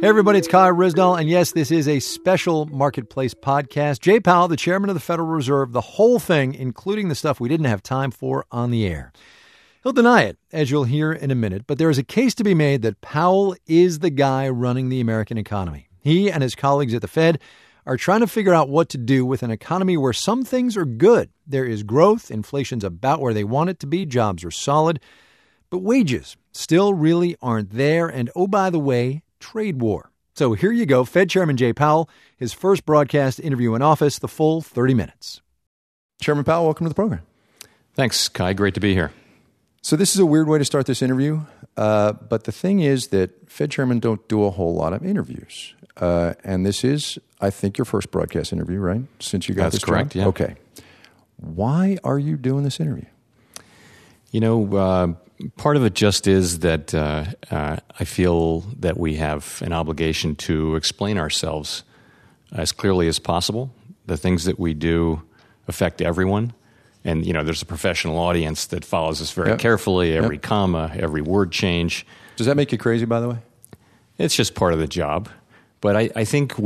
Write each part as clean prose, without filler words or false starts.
Hey everybody, it's Kai Ryssdal, and yes, this is a special Marketplace podcast. Jay Powell, the chairman of the Federal Reserve, the whole thing, including the stuff we didn't have time for on the air. He'll deny it, as you'll hear in a minute, but there is a case to be made that Powell is the guy running the American economy. He and his colleagues at the Fed are trying to figure out what to do with an economy where some things are good. There is growth, inflation's about where they want it to be, jobs are solid, but wages still really aren't there, and oh, by the way, trade war. So here you go, Fed Chairman Jay Powell, his first broadcast interview in office, the full 30 minutes. Chairman Powell, welcome to the program. Thanks, Kai. Great to be here. So this is a weird way to start this interview, but the thing is that Fed chairmen don't do a whole lot of interviews. And this is, I think, your first broadcast interview, right? Since you got this job? That's correct, yeah. Okay. Why are you doing this interview? You know, part of it just is that I feel that we have an obligation to explain ourselves as clearly as possible. The things that we do affect everyone. And, you know, there's a professional audience that follows us very carefully, every comma, every word change. Does that make you crazy, by the way? It's just part of the job. But I think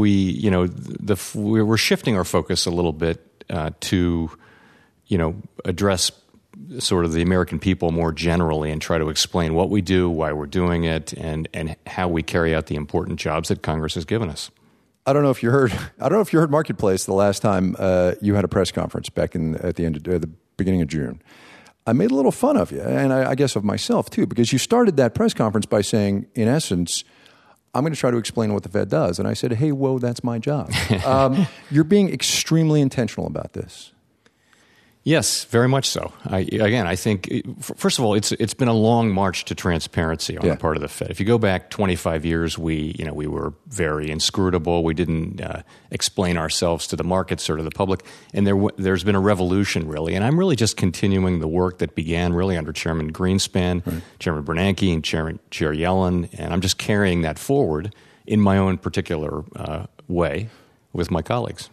we're shifting our focus a little bit to, you know, address sort of the American people more generally and try to explain what we do, why we're doing it, and how we carry out the important jobs that Congress has given us. I don't know if you heard Marketplace the last time you had a press conference back at the beginning of June. I made a little fun of you, and I guess of myself too, because you started that press conference by saying, in essence, I'm going to try to explain what the Fed does. And I said, hey, whoa, that's my job. You're being extremely intentional about this. Yes, very much so. I think, first of all, it's been a long march to transparency on the part of the Fed. If you go back 25 years, we were very inscrutable. We didn't explain ourselves to the markets or to the public, and there's been a revolution, really. And I'm really just continuing the work that began really under Chairman Greenspan, Chairman Bernanke, and Chair Yellen, and I'm just carrying that forward in my own particular way with my colleagues.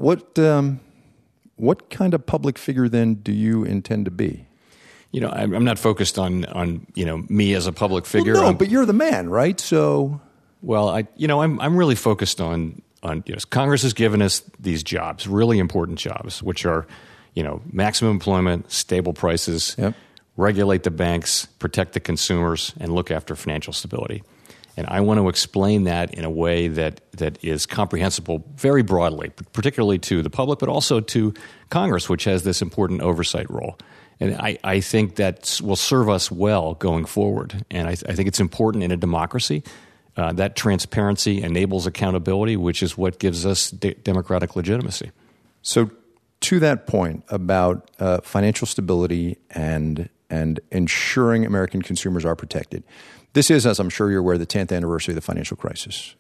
What kind of public figure, then, do you intend to be? You know, I'm not focused on you know, me as a public figure. Well, no, but you're the man, right? So, well, I'm really focused on Congress has given us these jobs, really important jobs, which are, you know, maximum employment, stable prices, regulate the banks, protect the consumers, and look after financial stability. And I want to explain that in a way that is comprehensible very broadly, particularly to the public, but also to Congress, which has this important oversight role. And I think that will serve us well going forward. And I think it's important in a democracy. That transparency enables accountability, which is what gives us democratic legitimacy. So to that point about financial stability and ensuring American consumers are protected, this is, as I'm sure you're aware, the 10th anniversary of the financial crisis.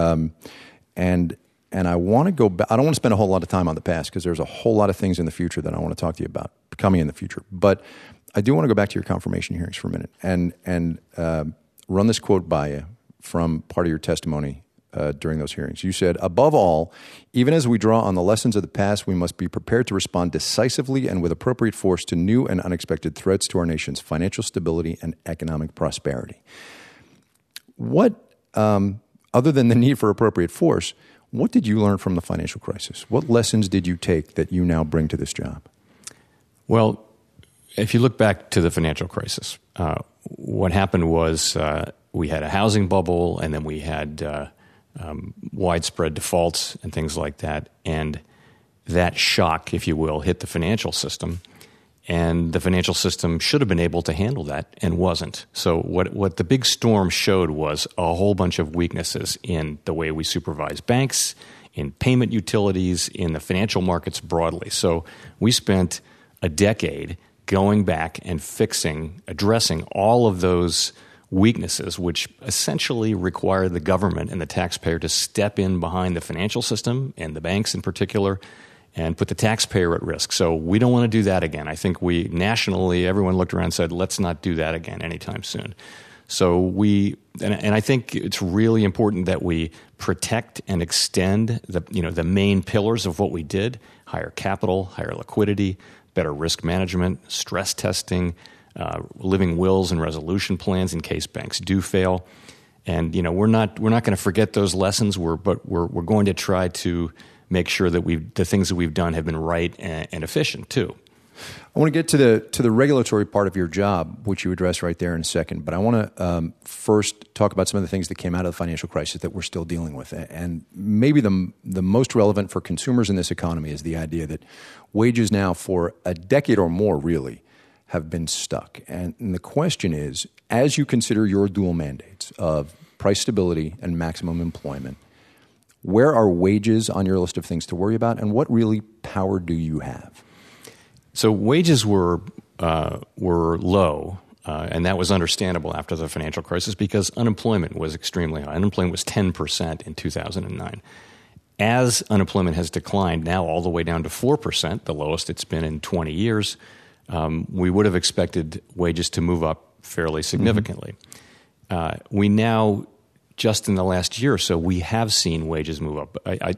And I want to go back. I don't want to spend a whole lot of time on the past because there's a whole lot of things in the future that I want to talk to you about coming in the future. But I do want to go back to your confirmation hearings for a minute and run this quote by you from part of your testimony during those hearings. You said, above all, even as we draw on the lessons of the past, we must be prepared to respond decisively and with appropriate force to new and unexpected threats to our nation's financial stability and economic prosperity. What, other than the need for appropriate force, what did you learn from the financial crisis? What lessons did you take that you now bring to this job? Well, if you look back to the financial crisis, what happened was we had a housing bubble, and then we had widespread defaults and things like that. And that shock, if you will, hit the financial system. And the financial system should have been able to handle that and wasn't. So what the big storm showed was a whole bunch of weaknesses in the way we supervise banks, in payment utilities, in the financial markets broadly. So we spent a decade going back and addressing all of those weaknesses, which essentially require the government and the taxpayer to step in behind the financial system and the banks in particular and put the taxpayer at risk. So we don't want to do that again. I think nationally, everyone looked around and said, let's not do that again anytime soon. So and I think it's really important that we protect and extend the main pillars of what we did: higher capital, higher liquidity, better risk management, stress testing, living wills and resolution plans in case banks do fail. And we're not going to forget those lessons. But we're going to try to make sure that the things that we've done have been right and efficient too. I want to get to the regulatory part of your job, which you address right there in a second. But I want to first talk about some of the things that came out of the financial crisis that we're still dealing with. And maybe the most relevant for consumers in this economy is the idea that wages now for a decade or more really have been stuck. And the question is, as you consider your dual mandates of price stability and maximum employment, where are wages on your list of things to worry about, and what really power do you have? So wages were low, and that was understandable after the financial crisis because unemployment was extremely high. Unemployment was 10% in 2009. As unemployment has declined now all the way down to 4%, the lowest it's been in 20 years, we would have expected wages to move up fairly significantly. We now, just in the last year or so, we have seen wages move up.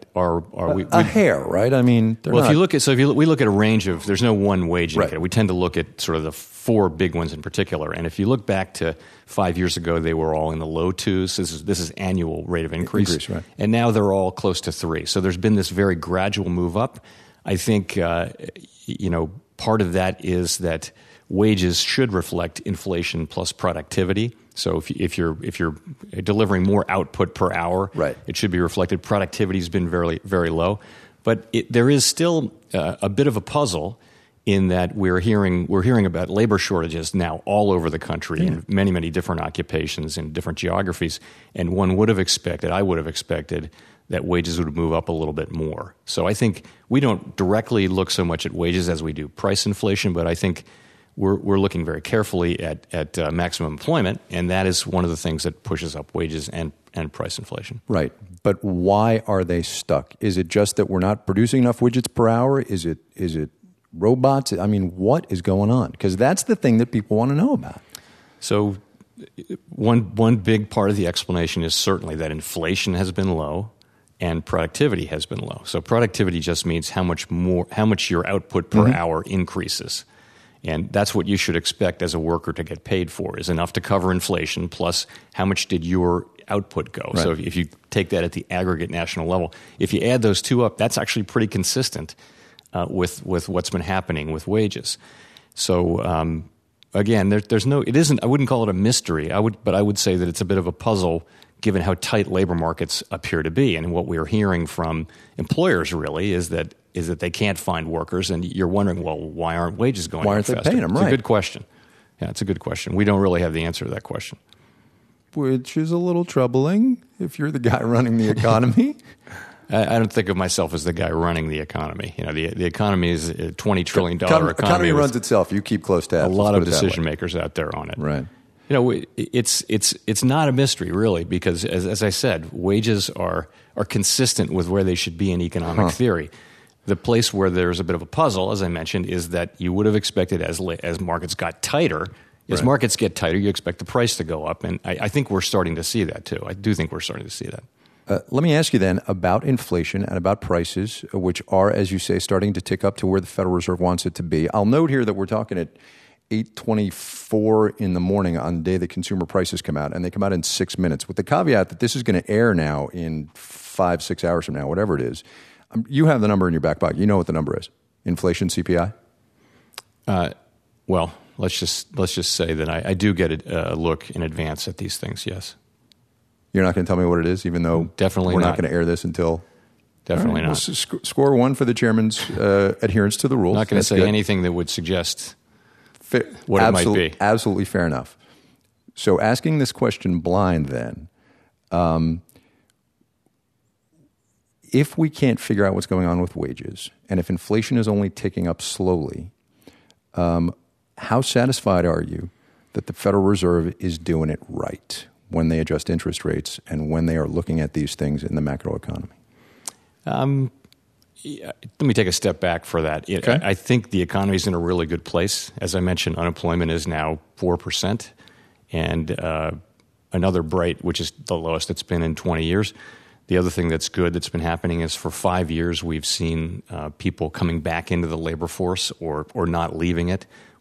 A hair, right? I mean, we look at a range of. There's no one wage indicator. Right. We tend to look at sort of the four big ones in particular. And if you look back to 5 years ago, they were all in the low twos. This is annual rate of increase, right. And now they're all close to 3. So there's been this very gradual move up. I think part of that is that wages should reflect inflation plus productivity. So if you're delivering more output per hour, right, it should be reflected. Productivity has been very, very low, but there is still a bit of a puzzle in that we're hearing about labor shortages now all over the country in many, many different occupations and different geographies. And I would have expected that wages would move up a little bit more. So I think we don't directly look so much at wages as we do price inflation, but I think we're looking very carefully at maximum employment, and that is one of the things that pushes up wages and price inflation. Right. But why are they stuck? Is it just that we're not producing enough widgets per hour? Is it robots? I mean, what is going on? Because that's the thing that people want to know about. So one big part of the explanation is certainly that inflation has been low and productivity has been low. So productivity just means how much your output per hour increases. And that's what you should expect as a worker to get paid for, is enough to cover inflation plus how much did your output go. Right. So if you take that at the aggregate national level, if you add those two up, that's actually pretty consistent with what's been happening with wages. So again, I wouldn't call it a mystery. I would say that it's a bit of a puzzle given how tight labor markets appear to be. And what we're hearing from employers really is that they can't find workers, and you're wondering, well, why aren't wages going up faster? Why aren't they paying them? It's right. a good question. Yeah, it's a good question. We don't really have the answer to that question. Which is a little troubling if you're the guy running the economy. I don't think of myself as the guy running the economy. The economy is a $20 trillion economy. Economy runs itself. You keep close tabs. A lot of decision makers out there on it. Right. It's not a mystery really, because as I said, wages are consistent with where they should be in economic theory. The place where there's a bit of a puzzle, as I mentioned, is that you would have expected as markets got tighter. As markets get tighter, you expect the price to go up, and I think we're starting to see that too. I do think we're starting to see that. Let me ask you then about inflation and about prices, which are, as you say, starting to tick up to where the Federal Reserve wants it to be. I'll note here that we're talking at 8:24 in the morning on the day that consumer prices come out, and they come out in 6 minutes, with the caveat that this is going to air now in 5-6 hours from now, whatever it is. You have the number in your back pocket. You know what the number is. Inflation, CPI? Well, let's just say that I do get a look in advance at these things, yes. You're not going to tell me what it is, even though definitely we're not going to air this until... Definitely not. Well, score one for the chairman's adherence to the rules. Not going to say anything that would suggest what it might be. Absolutely fair enough. So asking this question blind then, if we can't figure out what's going on with wages, and if inflation is only ticking up slowly, how satisfied are you that the Federal Reserve is doing it right when they adjust interest rates and when they are looking at these things in the macroeconomy? Let me take a step back for that. Okay. I think the economy is in a really good place. As I mentioned, unemployment is now 4%, and another bright, which is the lowest it's been in 20 years. The other thing that's good that's been happening is for 5 years we've seen people coming back into the labor force or not leaving it.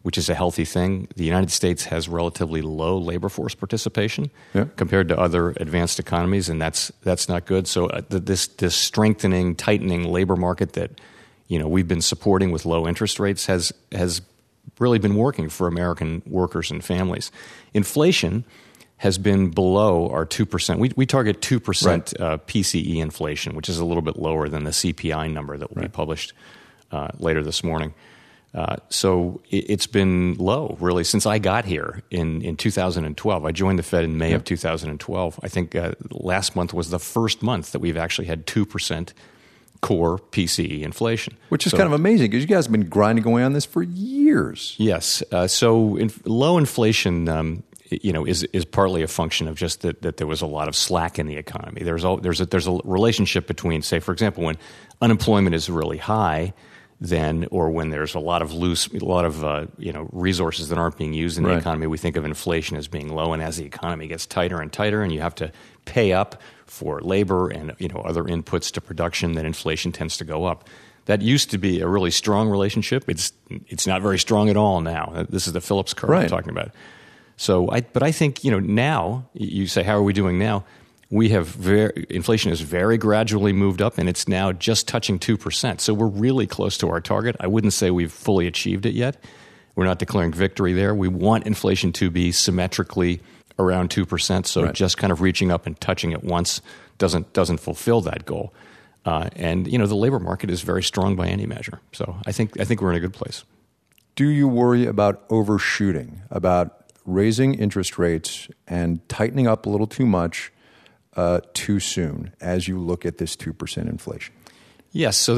which is a healthy thing. The United States has relatively low labor force participation compared to other advanced economies, and that's not good. So this strengthening, tightening labor market that we've been supporting with low interest rates has really been working for American workers and families. Inflation has been below our 2%. We target 2% PCE inflation, which is a little bit lower than the CPI number that will be published later this morning. So it's been low, really, since I got here in 2012. I joined the Fed in May of 2012. I think last month was the first month that we've actually had 2% core PCE inflation. Which is kind of amazing because you guys have been grinding away on this for years. Yes. Low inflation is partly a function of just that there was a lot of slack in the economy. There's a relationship between, say, for example, when unemployment is really high, or when there's a lot of resources that aren't being used in the economy, we think of inflation as being low. And as the economy gets tighter and tighter, and you have to pay up for labor and other inputs to production, then inflation tends to go up. That used to be a really strong relationship. It's not very strong at all now. This is the Phillips curve I'm talking about. So, but I think now you say, how are we doing now? We have inflation has very gradually moved up, and it's now just touching 2%. So we're really close to our target. I wouldn't say we've fully achieved it yet. We're not declaring victory there. We want inflation to be symmetrically around 2%. So just kind of reaching up and touching it once doesn't fulfill that goal. And the labor market is very strong by any measure. So I think we're in a good place. Do you worry about overshooting, about raising interest rates and tightening up a little too much too soon as you look at this 2% inflation? Yes. So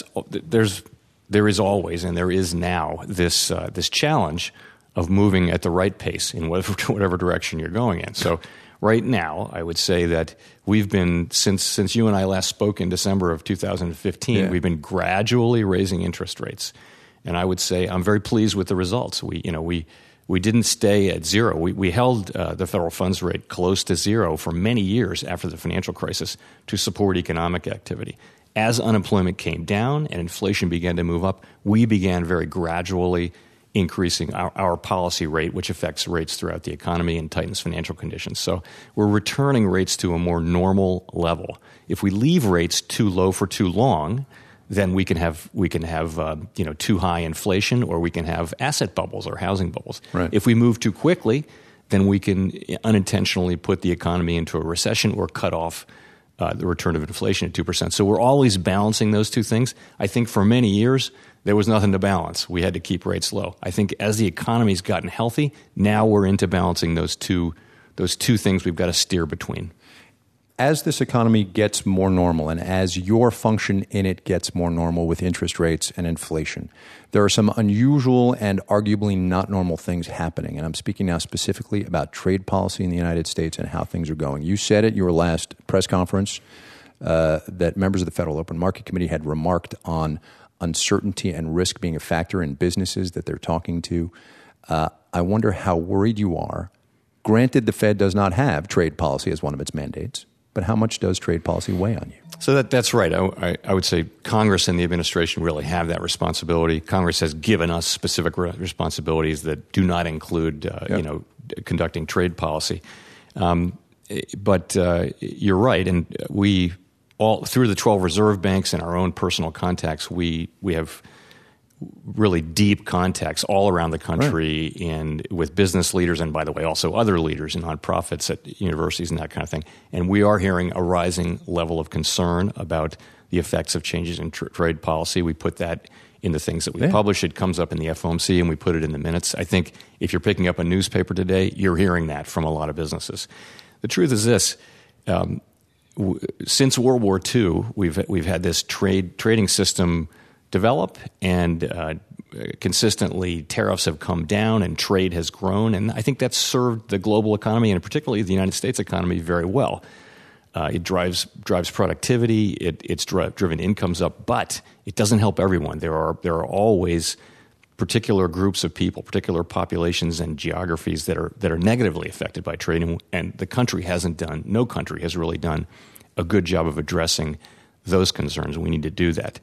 there is always and there is now this challenge of moving at the right pace in whatever direction you're going in. So right now, I would say that we've been since you and I last spoke in December of 2015, we've been gradually raising interest rates, and I would say I'm very pleased with the results. We didn't stay at zero. We held the federal funds rate close to zero for many years after the financial crisis to support economic activity. As unemployment came down and inflation began to move up, we began very gradually increasing our policy rate, which affects rates throughout the economy and tightens financial conditions. So we're returning rates to a more normal level. If we leave rates too low for too long, then we can have too high inflation, or we can have asset bubbles or housing bubbles. Right. If we move too quickly, then we can unintentionally put the economy into a recession or cut off the return of inflation at 2%. So we're always balancing those two things. I think for many years there was nothing to balance. We had to keep rates low. I think as the economy's gotten healthy, now we're into balancing those two things we've got to steer between. As this economy gets more normal and as your function in it gets more normal with interest rates and inflation, there are some unusual and arguably not normal things happening. And I'm speaking now specifically about trade policy in the United States and how things are going. You said at your last press conference that members of the Federal Open Market Committee had remarked on uncertainty and risk being a factor in businesses that they're talking to. I wonder how worried you are. Granted, the Fed does not have trade policy as one of its mandates, but how much does trade policy weigh on you? So that's right. I would say Congress and the administration really have that responsibility. Congress has given us specific responsibilities that do not include, conducting trade policy. But you're right, and we all through the 12 reserve banks and our own personal contacts, we have really deep contacts all around the country and with business leaders, and by the way, also other leaders and nonprofits at universities and that kind of thing. And we are hearing a rising level of concern about the effects of changes in trade policy. We put that in the things that we publish. It comes up in the FOMC, and we put it in the minutes. I think if you're picking up a newspaper today, you're hearing that from a lot of businesses. The truth is this. Since World War II, we've had this trading system develop, and consistently tariffs have come down and trade has grown. And I think that's served the global economy, and particularly the United States economy, very well. It drives productivity. It's driven incomes up, but it doesn't help everyone. There are always particular groups of people, particular populations and geographies that are negatively affected by trade, and no country has really done a good job of addressing those concerns. We need to do that.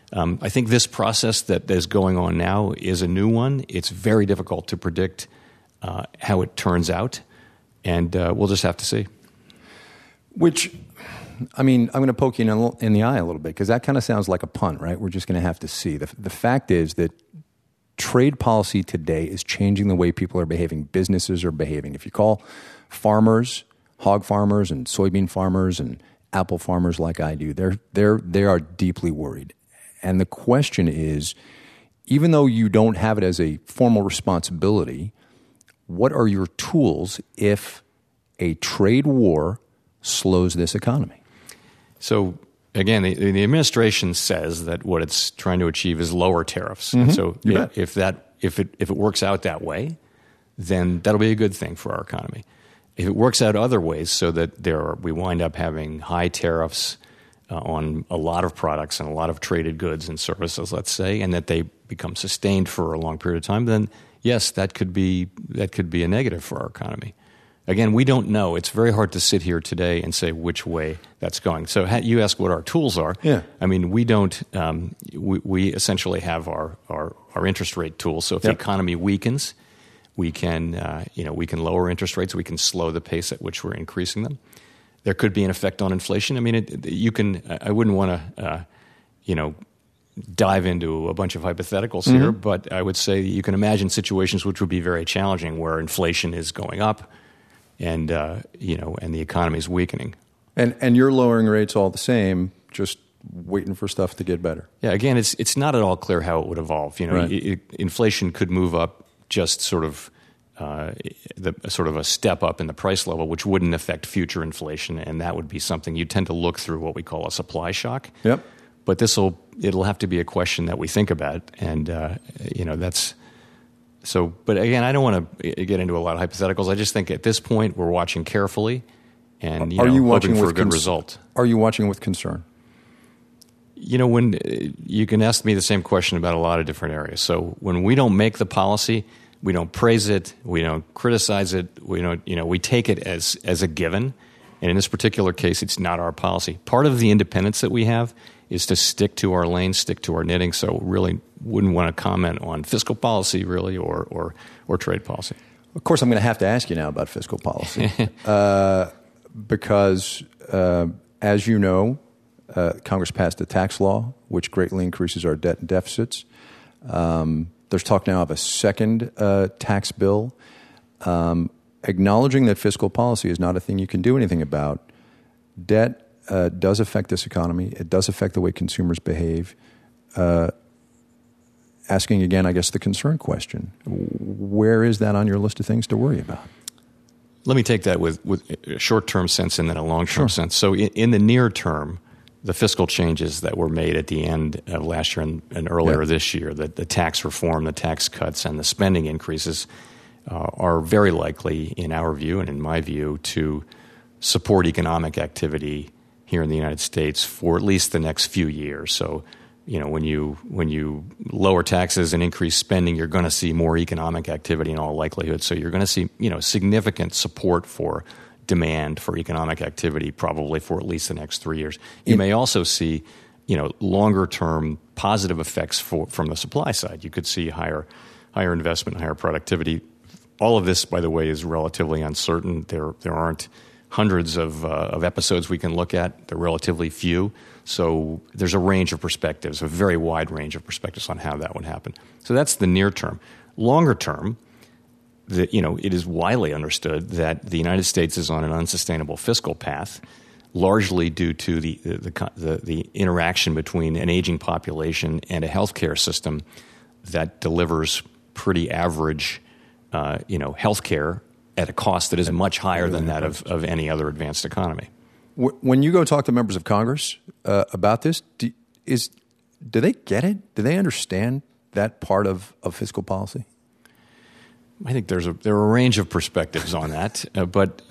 I think this process that is going on now is a new one. It's very difficult to predict how it turns out, and we'll just have to see. Which, I mean, I'm going to poke you in the eye a little bit because that kind of sounds like a punt, right? We're just going to have to see. The fact is that trade policy today is changing the way people are behaving, businesses are behaving. If you call farmers, hog farmers and soybean farmers and apple farmers like I do, they are deeply worried. And the question is, even though you don't have it as a formal responsibility, what are your tools if a trade war slows this economy? So again, the administration says that what it's trying to achieve is lower tariffs. Mm-hmm. So if it works out that way, then that'll be a good thing for our economy. If it works out other ways, so that we wind up having high tariffs on a lot of products and a lot of traded goods and services, let's say, and that they become sustained for a long period of time, then yes, that could be a negative for our economy. Again, we don't know. It's very hard to sit here today and say which way that's going. So you ask what our tools are. Yeah. I mean, we don't. We essentially have our interest rate tools. So if the economy weakens, we can lower interest rates. We can slow the pace at which we're increasing them. There could be an effect on inflation. I mean, I wouldn't want to dive into a bunch of hypotheticals here, but I would say you can imagine situations which would be very challenging where inflation is going up. And and the economy is weakening, and you're lowering rates all the same, just waiting for stuff to get better. Yeah, again, it's not at all clear how it would evolve. Right. Inflation could move up just sort of a step up in the price level, which wouldn't affect future inflation, and that would be something you tend to look through what we call a supply shock. Yep. But it'll have to be a question that we think about, and that's. So, but again, I don't want to get into a lot of hypotheticals. I just think at this point we're watching carefully and hoping for a good result. Are you watching with concern? When you can ask me the same question about a lot of different areas. So when we don't make the policy, we don't praise it, we don't criticize it, we take it as a given. And in this particular case, it's not our policy. Part of the independence that we have is to stick to our lane, stick to our knitting. So really wouldn't want to comment on fiscal policy really or trade policy. Of course, I'm going to have to ask you now about fiscal policy because, as you know, Congress passed a tax law which greatly increases our debt and deficits. There's talk now of a second tax bill. Acknowledging that fiscal policy is not a thing you can do anything about, debt does affect this economy. It does affect the way consumers behave. Asking again, I guess, the concern question. Where is that on your list of things to worry about? Let me take that with a short-term sense and then a long-term sense. So in the near term, the fiscal changes that were made at the end of last year and earlier this year, the tax reform, the tax cuts, and the spending increases are very likely, in our view and in my view, to support economic activity here in the United States for at least the next few years. So, when you lower taxes and increase spending, you're going to see more economic activity in all likelihood. So you're going to see, significant support for demand for economic activity probably for at least the next 3 years. You may also see, longer term positive effects from the supply side. You could see higher investment, higher productivity. All of this, by the way, is relatively uncertain. There aren't hundreds of episodes we can look at. They're relatively few. So there's a range of perspectives, a very wide range of perspectives on how that would happen. So that's the near term. Longer term, it is widely understood that the United States is on an unsustainable fiscal path, largely due to the interaction between an aging population and a healthcare system that delivers pretty average, healthcare at a cost that is much higher than that of any other advanced economy. When you go talk to members of Congress about this, do they get it? Do they understand that part of fiscal policy? I think there are a range of perspectives on that, but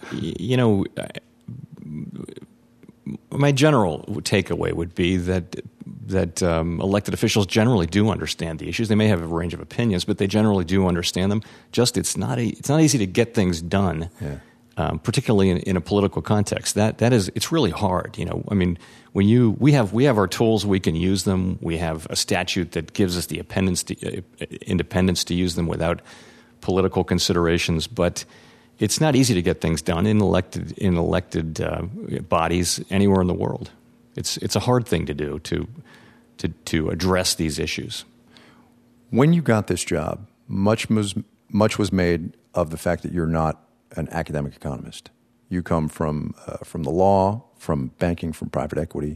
my general takeaway would be that elected officials generally do understand the issues. They may have a range of opinions, but they generally do understand them. Just it's not easy to get things done particularly in a political context. It's really hard. I mean, when we have our tools, we can use them. We have a statute that gives us the independence to use them without political considerations, but it's not easy to get things done in elected bodies anywhere in the world. It's a hard thing to do to address these issues. When you got this job, much was made of the fact that you're not an academic economist. You come from the law, from banking, from private equity.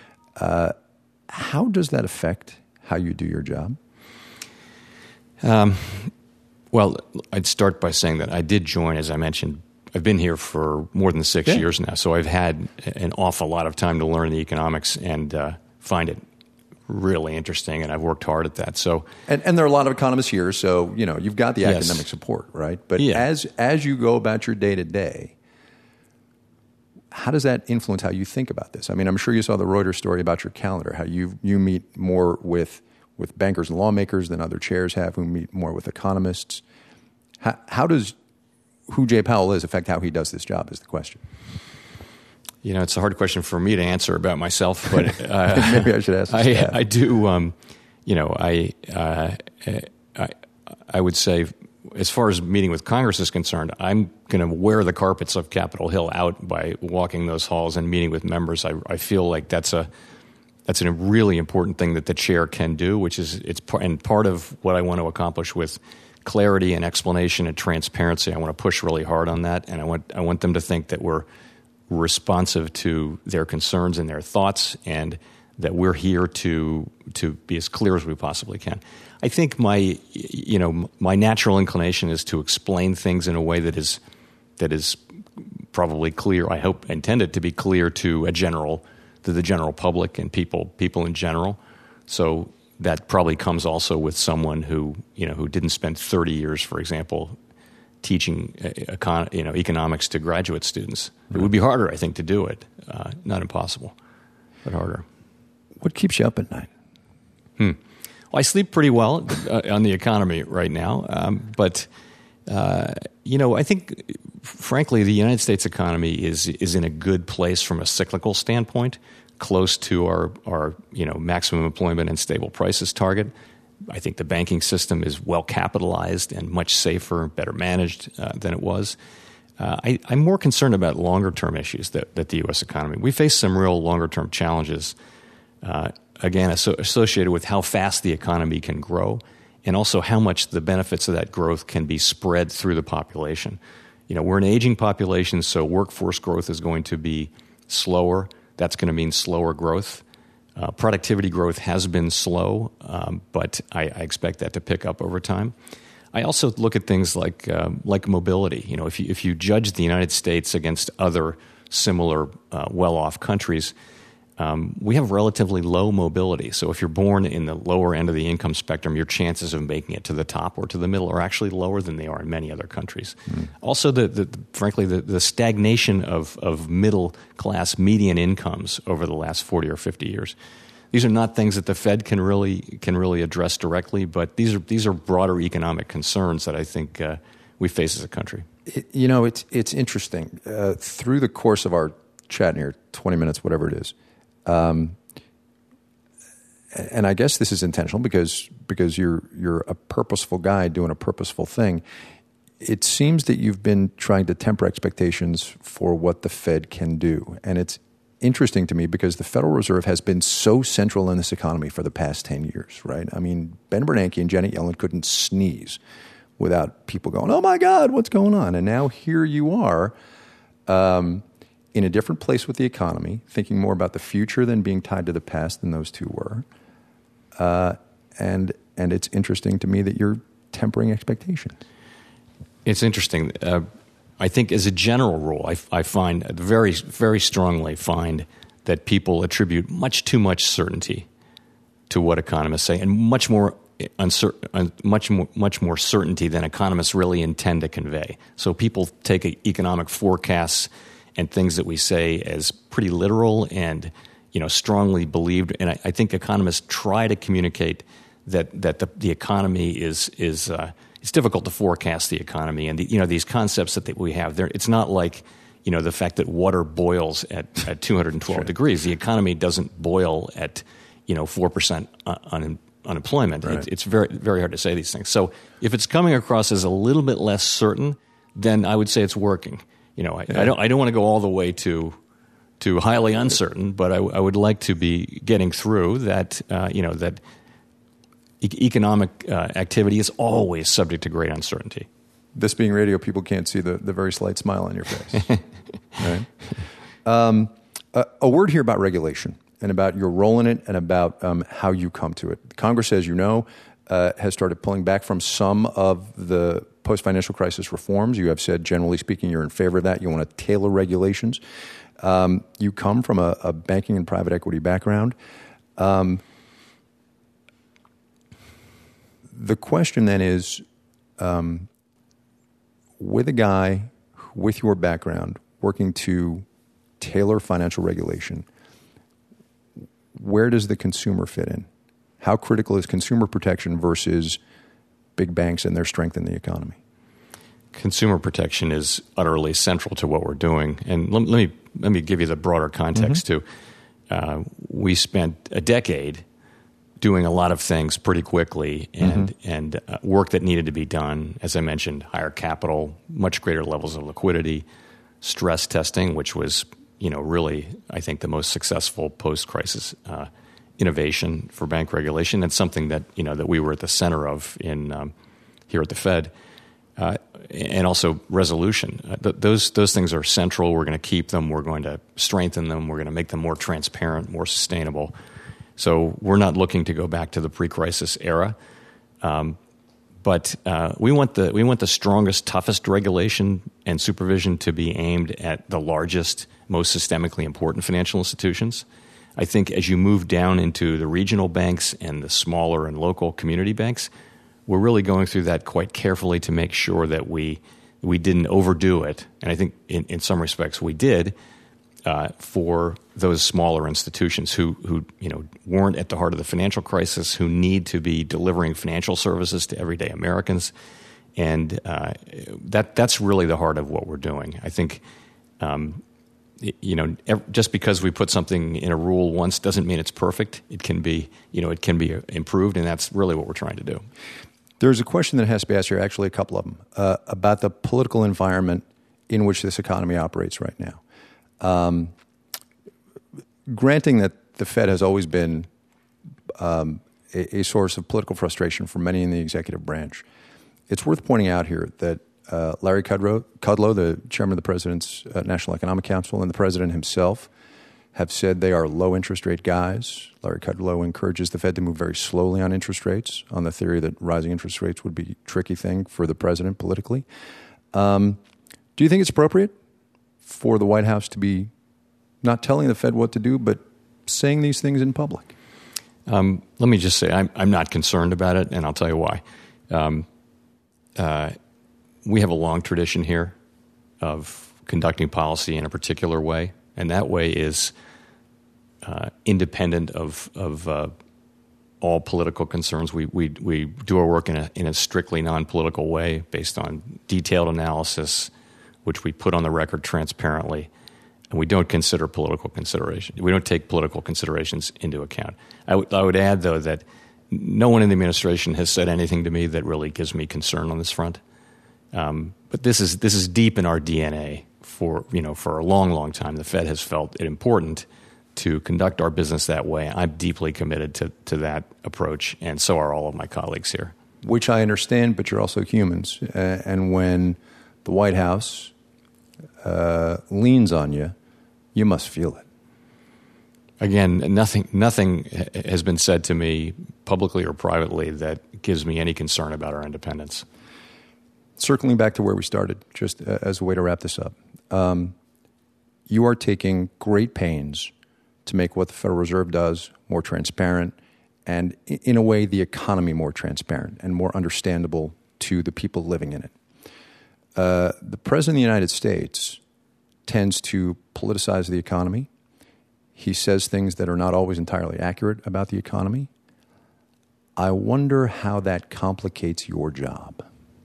How does that affect how you do your job? Well, I'd start by saying that I did join, as I mentioned. I've been here for more than 6 years now, so I've had an awful lot of time to learn the economics and find it really interesting, and I've worked hard at that. So, and there are a lot of economists here, so you've got the academic support, right? But as you go about your day to day, how does that influence how you think about this? I mean, I'm sure you saw the Reuters story about your calendar, how you meet more with bankers and lawmakers than other chairs have, who meet more with economists. How does who Jay Powell is affect how he does this job is the question. It's a hard question for me to answer about myself, but maybe I should ask. I do. I would say, as far as meeting with Congress is concerned, I'm going to wear the carpets of Capitol Hill out by walking those halls and meeting with members. I feel like that's a really important thing that the chair can do, which is part of what I want to accomplish with clarity and explanation and transparency. I want to push really hard on that, and I want them to think that we're responsive to their concerns and their thoughts, and that we're here to be as clear as we possibly can. I think my natural inclination is to explain things in a way that is probably clear. I hope intended to be clear to the general public and people in general. So that probably comes also with someone who didn't spend 30 years, for example, teaching economics to graduate students. It would be harder, I think, to do it. Not impossible, but harder. What keeps you up at night? Well, I sleep pretty well on the economy right now, but I think, frankly, the United States economy is in a good place from a cyclical standpoint, close to our maximum employment and stable prices target. I think the banking system is well capitalized and much safer, better managed than it was. I'm more concerned about longer term issues that the U.S. economy. We face some real longer term challenges, again, associated with how fast the economy can grow, and also how much the benefits of that growth can be spread through the population. We're an aging population, so workforce growth is going to be slower. That's going to mean slower growth. Productivity growth has been slow, but I expect that to pick up over time. I also look at things like mobility. If you judge the United States against other similar well-off countries, we have relatively low mobility. So if you're born in the lower end of the income spectrum, your chances of making it to the top or to the middle are actually lower than they are in many other countries. Also, frankly, the stagnation of middle-class median incomes over the last 40 or 50 years. These are not things that the Fed can really address directly, but these are broader economic concerns that I think we face as a country. It's interesting. Through the course of our chat here, 20 minutes, whatever it is, and I guess this is intentional because you're a purposeful guy doing a purposeful thing. It seems that you've been trying to temper expectations for what the Fed can do. And it's interesting to me because the Federal Reserve has been so central in this economy for the past 10 years, right? I mean, Ben Bernanke and Janet Yellen couldn't sneeze without people going, oh my God, what's going on? And now here you are, in a different place with the economy, thinking more about the future than being tied to the past than those two were. And it's interesting to me that you're tempering expectations. It's interesting. I think as a general rule, I find very, very strongly find that people attribute much too much certainty to what economists say, and much more more certainty than economists really intend to convey. So people take economic forecasts and things that we say as pretty literal and strongly believed. And I think economists try to communicate that the economy is it's difficult to forecast the economy. And these concepts that we have there, it's not like the fact that water boils at 212 Sure. degrees. The economy doesn't boil at 4% unemployment. Right. It's very, very hard to say these things. So if it's coming across as a little bit less certain, then I would say it's working. I don't want to go all the way to highly uncertain, but I would like to be getting through that. That economic activity is always subject to great uncertainty. This being radio, people can't see the very slight smile on your face. Right? A word here about regulation and about your role in it and about how you come to it. Congress, as you know, has started pulling back from some of the post-financial crisis reforms. You have said, generally speaking, you're in favor of that. You want to tailor regulations. You come from a banking and private equity background. The question then is, with a guy with your background working to tailor financial regulation, where does the consumer fit in? How critical is consumer protection versus big banks and their strength in the economy? Consumer protection is utterly central to what we're doing. And let me give you the broader context, too. We spent a decade doing a lot of things pretty quickly and work that needed to be done. As I mentioned, higher capital, much greater levels of liquidity, stress testing, which was really, I think, the most successful post-crisis innovation for bank regulation. It's something that that we were at the center of here at the Fed, and also resolution. Those things are central. We're going to keep them. We're going to strengthen them. We're going to make them more transparent, more sustainable. So we're not looking to go back to the pre-crisis era, but we want the strongest, toughest regulation and supervision to be aimed at the largest, most systemically important financial institutions. I think as you move down into the regional banks and the smaller and local community banks, we're really going through that quite carefully to make sure that we didn't overdo it. And I think in some respects we did. For those smaller institutions who weren't at the heart of the financial crisis, who need to be delivering financial services to everyday Americans, and that's really the heart of what we're doing. I think just because we put something in a rule once doesn't mean it's perfect. It can be improved, and that's really what we're trying to do. There's a question that has to be asked here, actually a couple of them, about the political environment in which this economy operates right now. Granting that the Fed has always been a source of political frustration for many in the executive branch, it's worth pointing out here that Larry Kudlow, the chairman of the President's National Economic Council, and the President himself have said they are low-interest rate guys. Larry Kudlow encourages the Fed to move very slowly on interest rates on the theory that rising interest rates would be a tricky thing for the President politically. Do you think it's appropriate for the White House to be not telling the Fed what to do, but saying these things in public? Let me just say I'm not concerned about it, and I'll tell you why. We have a long tradition here of conducting policy in a particular way, and that way is independent of all political concerns. We do our work in a strictly non-political way based on detailed analysis, which we put on the record transparently, and we don't consider political consideration. We don't take political considerations into account. I would add, though, that no one in the administration has said anything to me that really gives me concern on this front. But this is deep in our DNA. For a long, long time, the Fed has felt it important to conduct our business that way. I'm deeply committed to that approach, and so are all of my colleagues here. Which I understand, but you're also humans. And when the White House leans on you, you must feel it. Again, nothing has been said to me publicly or privately that gives me any concern about our independence. Circling back to where we started, just as a way to wrap this up, you are taking great pains to make what the Federal Reserve does more transparent and, in a way, the economy more transparent and more understandable to the people living in it. The President of the United States tends to politicize the economy. He says things that are not always entirely accurate about the economy. I wonder how that complicates your job.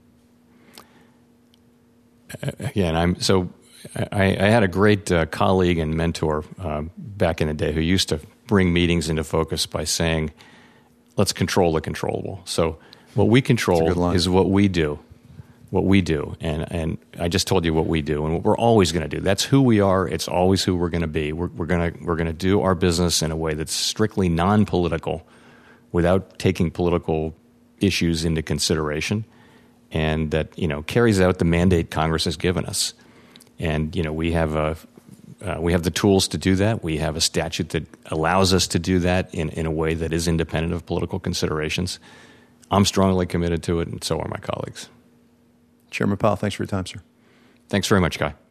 again, I had a great colleague and mentor back in the day who used to bring meetings into focus by saying, let's control the controllable. So what we control is what we do. What we do. And I just told you what we do and what we're always going to do. That's who we are. It's always who we're going to be. We're going to do our business in a way that's strictly non-political without taking political issues into consideration, and that, carries out the mandate Congress has given us. And, we have the tools to do that. We have a statute that allows us to do that in a way that is independent of political considerations. I'm strongly committed to it, and so are my colleagues. Chairman Powell, thanks for your time, sir. Thanks very much, Guy.